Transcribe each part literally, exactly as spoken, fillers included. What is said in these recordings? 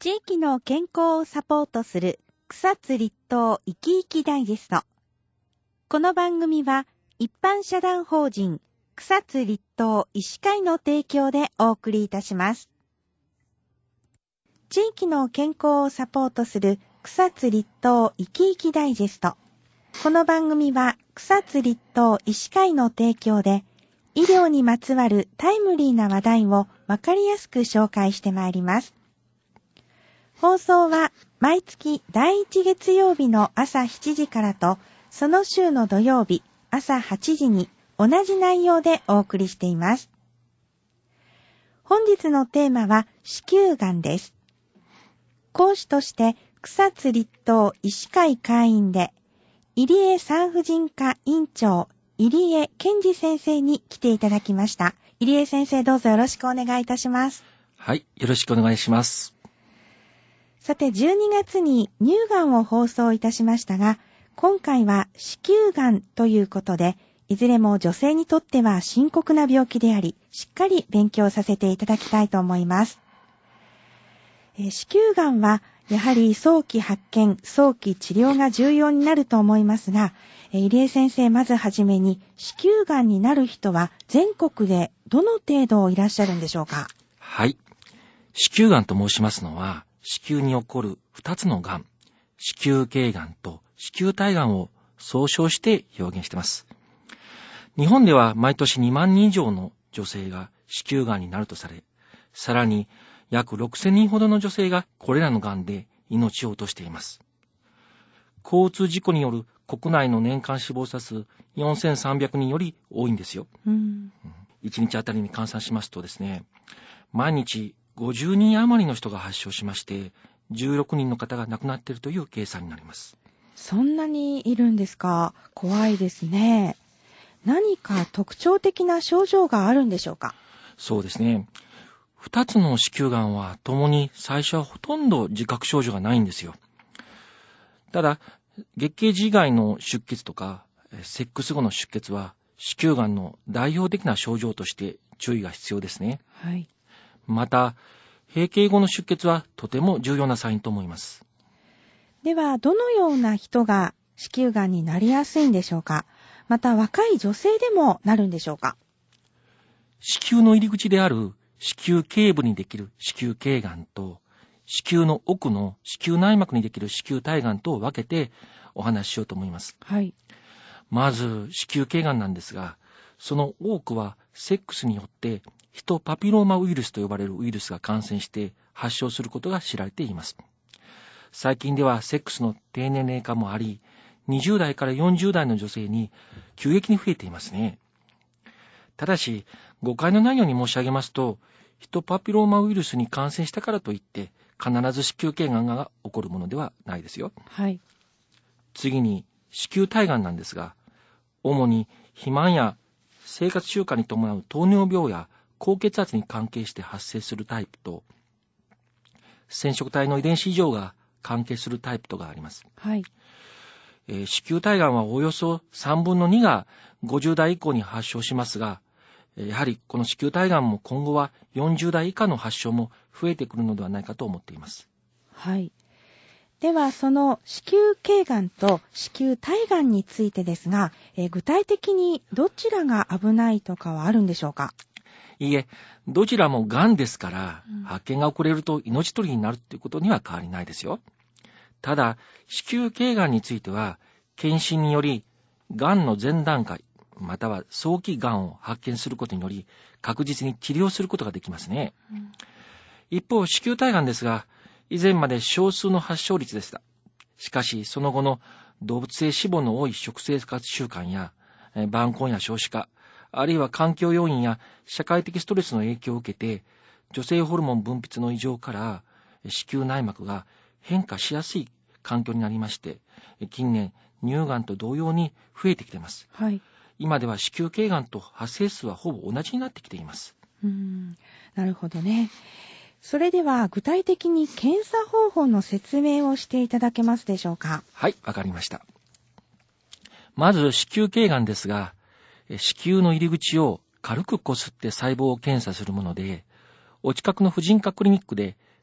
地域の健康をサポートする草津立東いきいきダイジェスト。この番組は一般社団法人草津立東医師会の提供でお送りいたします。地域の健康をサポートする草津立東いきいきダイジェスト。この番組は草津立東医師会の提供で医療にまつわるタイムリーな話題をわかりやすく紹介してまいります。放送は毎月だいいち月曜日の朝しちじからと、その週の土曜日朝はちじに同じ内容でお送りしています。本日のテーマは子宮がんです。講師として草津立東医師会会員で入江産婦人科院長入江健二先生に来ていただきました。入江先生、どうぞよろしくお願いいたします。 はい、よろしくお願いします。 さて、じゅうにがつに乳がんを放送いたしましたが、今回は子宮がんということで、いずれも女性にとっては深刻な病気であり、しっかり勉強させていただきたいと思います。えー、子宮がんはやはり早期発見、早期治療が重要になると思いますが、えー、入江先生、まずはじめに子宮がんになる人は全国でどの程度いらっしゃるんでしょうか？ はい、子宮がんと申しますのは、子宮に起こるふたつのがん、子宮頸がんと子宮体がんを総称して表現しています。日本では毎年にまんにん以上の女性が子宮がんになるとされ、さらに約ろくせんにんほどの女性がこれらのがんで命を落としています。交通事故による国内の年間死亡者数よんせんさんびゃくにんより多いんですよ。うん、いちにちあたりに換算しますとですね、毎日ごじゅうにん余りの人が発症しまして、じゅうろくにんの方が亡くなっているという計算になります。 そんなにいるんですか？怖いですね。何か特徴的な症状があるんでしょうか？ そうですね。二つの子宮がんはともに最初はほとんど自覚症状がないんですよ。ただ、月経時以外の出血とか、セックス後の出血は子宮がんの代表的な症状として注意が必要ですね。 はい。 また、閉経後の出血はとても重要なサインと思います。 では、どのような人が子宮がんになりやすいんでしょうか？また、若い女性でもなるんでしょうか？ 子宮の入り口である子宮頸部にできる子宮頸がんと、子宮の奥の子宮内膜にできる子宮体がんとを分けてお話ししようと思います。 はい。 まず、子宮頸がんなんですが、その多くはセックスによってヒトパピローマウイルスと呼ばれるウイルスが感染して発症することが知られています。最近ではセックスの低年齢化もあり、にじゅう代からよんじゅう代の女性に急激に増えていますね。ただし、誤解のないように申し上げますと、ヒトパピローマウイルスに感染したからといって必ず子宮頸がんが起こるものではないですよ。 はい。 次に子宮体がんなんですが、主に肥満や生活習慣に伴う糖尿病や高血圧に関係して発生するタイプと、染色体の遺伝子異常が関係するタイプとがあります。 はい。 えー、子宮体がんはおよそさんぶんのにがごじゅう代以降に発症しますが、やはりこの子宮体がんも今後はよんじゅう代以下の発症も増えてくるのではないかと思っています。 はい。では、その子宮頸がんと子宮体がんについてですが、えー、具体的にどちらが危ないとかはあるんでしょうか？ いいえ、どちらもがんですから、うん、発見が遅れると命取りになるということには変わりないですよ。ただ、子宮頸がんについては、検診により、がんの前段階、または早期がんを発見することにより、確実に治療することができますね。うん、一方、子宮体がんですが、以前まで少数の発症率でした。しかし、その後の動物性脂肪の多い食生活習慣や、晩婚や少子化、あるいは環境要因や社会的ストレスの影響を受けて、女性ホルモン分泌の異常から子宮内膜が変化しやすい環境になりまして、近年乳がんと同様に増えてきています。 はい。 今では子宮頸がんと発生数はほぼ同じになってきています。 うーん、なるほどね。それでは具体的に検査方法の説明をしていただけますでしょうか？ はい、わかりました。まず子宮頸がんですが、子宮の入り口を軽くこすって細胞を検査するもので、お近くの婦人科クリニックで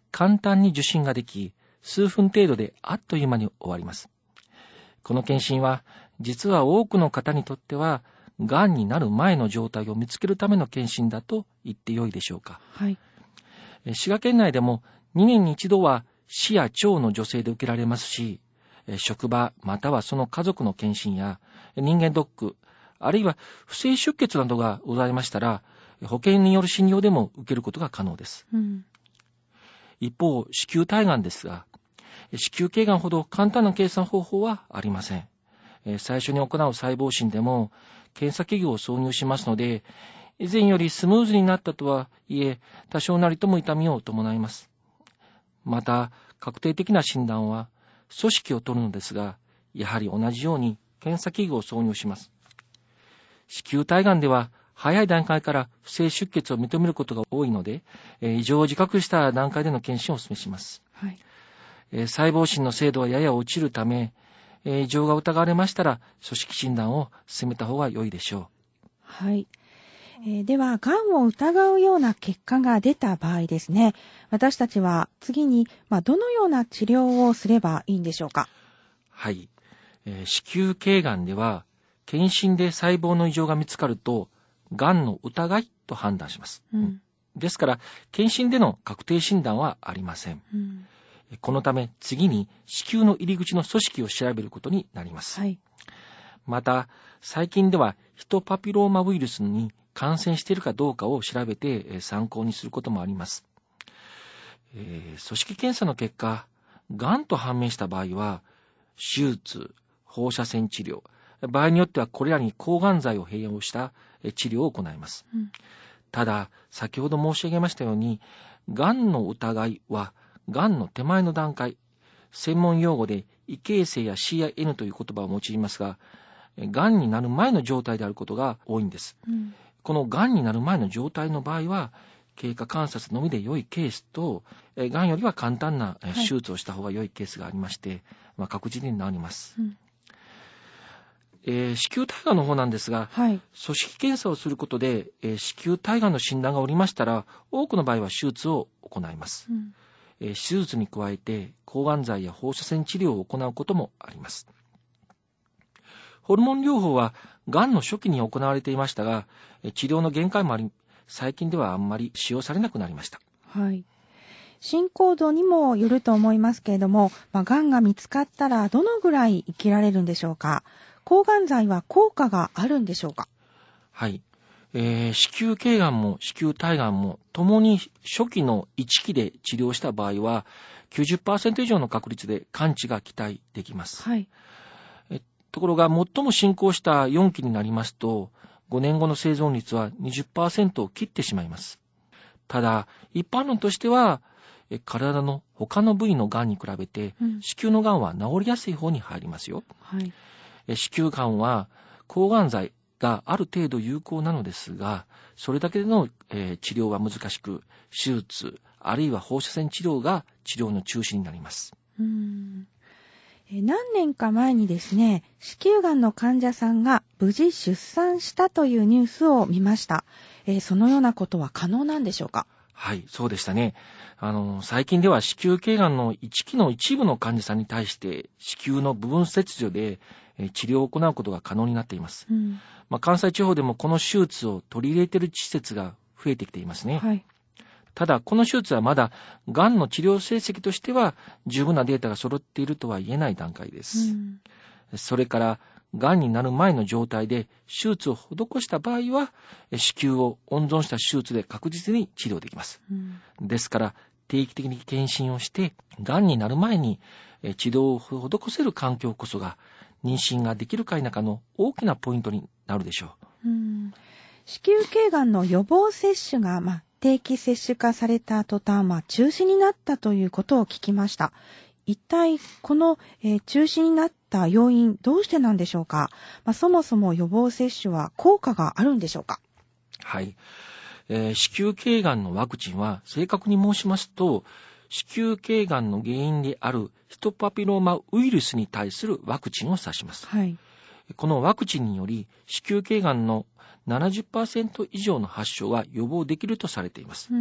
簡単に受診ができ、数分程度であっという間に終わります。この検診は、実は多くの方にとっては、がんになる前の状態を見つけるための検診だと言ってよいでしょうか。 はい。 滋賀県内でもにねんに一度は市や町の助成で受けられますし、職場またはその家族の検診や人間ドック、あるいは不正出血などがございましたら、保険による診療でも受けることが可能です。 うん、 一方、子宮体がんですが、子宮頸がんほど簡単な計算方法はありません。最初に行う細胞診でも検査器具を挿入しますので、以前よりスムーズになったとはいえ、多少なりとも痛みを伴います。また、確定的な診断は組織を取るのですが、やはり同じように検査器具を挿入します。子宮体がんでは、早い段階から不正出血を認めることが多いので、異常を自覚した段階での検診をお勧めします。 はい。 細胞診の精度はやや落ちるため、異常が疑われましたら、組織診断を進めた方が良いでしょう。 はい。えー、では、がんを疑うような結果が出た場合ですね、私たちは次に、まあ、どのような治療をすればいいんでしょうか。 はい。えー、子宮頸がんでは、検診で細胞の異常が見つかると、がんの疑いと判断します。 うん、 ですから、検診での確定診断はありません。 うん、 このため、次に子宮の入り口の組織を調べることになります。 はい。 また、最近ではヒトパピローマウイルスに感染しているかどうかを調べて参考にすることもあります。えー、組織検査の結果、がんと判明した場合は、手術、放射線治療、場合によってはこれらに抗がん剤を併用した治療を行います。 うん、 ただ、先ほど申し上げましたように、がんの疑いは、がんの手前の段階、専門用語で異形成や シーアイエヌ という言葉を用いますが、がんになる前の状態であることが多いんです。 うん、このがんになる前の状態の場合は、経過観察のみで良いケースと、がんよりは簡単な手術をした方が良いケースがありまして、はい、まあ、確実に治ります。うん、えー、子宮体がんの方なんですが、はい、組織検査をすることで、えー、子宮体がんの診断がおりましたら、多くの場合は手術を行います。うん、えー、手術に加えて抗がん剤や放射線治療を行うこともあります。ホルモン療法はがんの初期に行われていましたが、治療の限界もあり、最近ではあんまり使用されなくなりました。 はい。進行度にもよると思いますけれども、まあ、がんが見つかったらどのぐらい生きられるんでしょうか。抗がん剤は効果があるんでしょうか。 はい。えー、子宮頸がんも子宮体がんもともに初期のいち期で治療した場合は きゅうじゅっパーセント 以上の確率で完治が期待できます。はい。えところが最も進行したよん期になりますとごねんごの生存率は にじゅっパーセント を切ってしまいます。ただ一般論としては体の他の部位のがんに比べて、うん、子宮のがんは治りやすい方に入りますよ。はい。子宮がんは抗がん剤がある程度有効なのですが、それだけでの、えー、治療は難しく、手術あるいは放射線治療が治療の中心になります。 うーん、え何年か前にですね、子宮がんの患者さんが無事出産したというニュースを見ました。えー、そのようなことは可能なんでしょうか。 はい、そうでしたね。あの、最近では子宮頸がんのいち期の一部の患者さんに対して子宮の部分切除で治療を行うことが可能になっています。うん、まあ、関西地方でもこの手術を取り入れている施設が増えてきていますね。はい、ただ、この手術はまだがんの治療成績としては十分なデータが揃っているとは言えない段階です。うん、それから、がんになる前の状態で手術を施した場合は、子宮を温存した手術で確実に治療できます。うん、ですから、定期的に検診をして、がんになる前に治療を施せる環境こそが、妊娠ができるか否かの大きなポイントになるでしょう。 うん、子宮頸がんの予防接種が、まあ、定期接種化された途端、まあ、中止になったということを聞きました。一体この、えー、中止になった要因どうしてなんでしょうか。まあ、そもそも予防接種は効果があるんでしょうか。 はい、えー、子宮頸がんのワクチンは正確に申しますと子宮頸がんの原因であるヒトパピローマウイルスに対するワクチンを指します。はい、このワクチンにより子宮頸がんの ななじゅっパーセント 以上の発症は予防できるとされています。うん、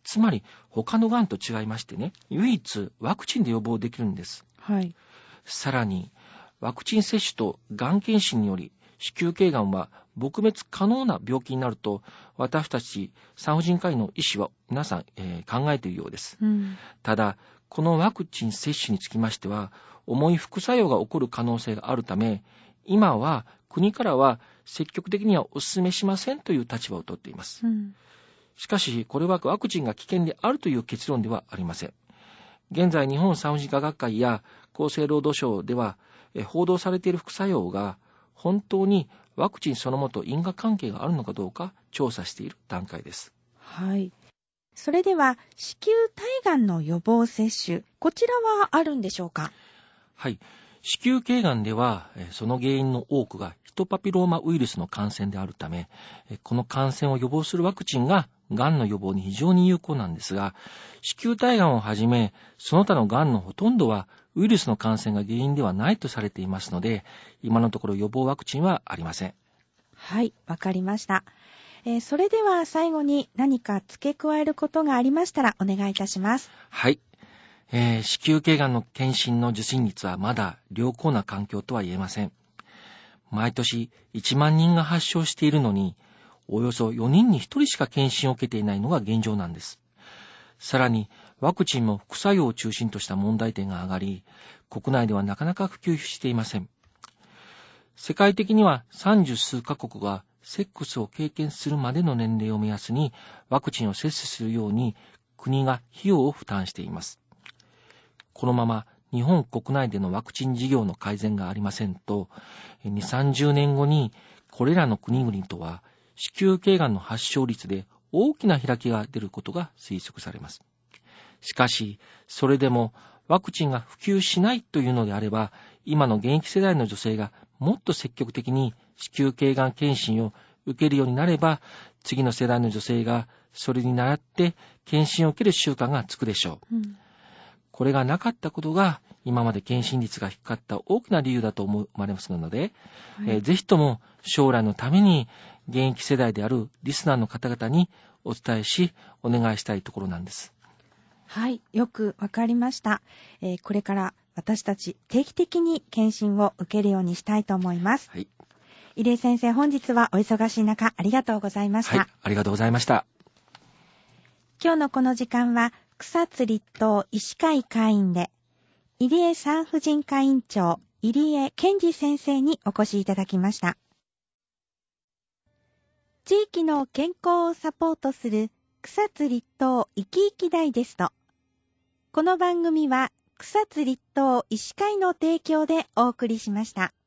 つまり他のがんと違いましてね、唯一ワクチンで予防できるんです。 はい。 さらにワクチン接種とがん検診により子宮頸がんは撲滅可能な病気になると私たち産婦人科医の医師は皆さん、えー、考えているようです、 うん、 ただこのワクチン接種につきましては重い副作用が起こる可能性があるため、今は国からは積極的にはお勧めしませんという立場をとっています、 うん、 しかしこれはワクチンが危険であるという結論ではありません。現在日本産婦人科学会や厚生労働省ではえ報道されている副作用が本当にワクチンそのものと因果関係があるのかどうか調査している段階です。 はい。それでは子宮体がんの予防接種、こちらはあるんでしょうか？ はい。子宮頸がんではその原因の多くがヒトパピローマウイルスの感染であるため、この感染を予防するワクチンががんの予防に非常に有効なんですが、子宮体がんをはじめその他のがんのほとんどはウイルスの感染が原因ではないとされていますので、今のところ予防ワクチンはありません。 はい、わかりました。えー、それでは最後に何か付け加えることがありましたらお願いいたします。 はい。えー、子宮頸がんの検診の受診率はまだ良好な環境とは言えません。毎年いちまんにんが発症しているのに、およそよにんにひとりしか検診を受けていないのが現状なんです。さらにワクチンも副作用を中心とした問題点が上がり、国内ではなかなか普及していません。世界的には三十数カ国がセックスを経験するまでの年齢を目安にワクチンを接種するように国が費用を負担しています。このまま日本国内でのワクチン事業の改善がありませんと、にじゅう、さんじゅうねんごにこれらの国々とは子宮頸がんの発症率で大きな開きが出ることが推測されます。しかし、それでもワクチンが普及しないというのであれば、今の現役世代の女性がもっと積極的に子宮頸がん検診を受けるようになれば、次の世代の女性がそれに倣って検診を受ける習慣がつくでしょう。うん、これがなかったことが今まで検診率が低かった大きな理由だと思われますので、はいえー、ぜひとも将来のために現役世代であるリスナーの方々にお伝えしお願いしたいところなんです。 はい、よくわかりました、えー、これから私たち定期的に検診を受けるようにしたいと思います。はい、入江先生、本日はお忙しい中ありがとうございました。 はい、ありがとうございました。 今日のこの時間は草津立東医師会会員で入江産婦人科院長入江健二先生にお越しいただきました。地域の健康をサポートする草津立東いきいきダイジェスト。この番組は草津立東医師会の提供でお送りしました。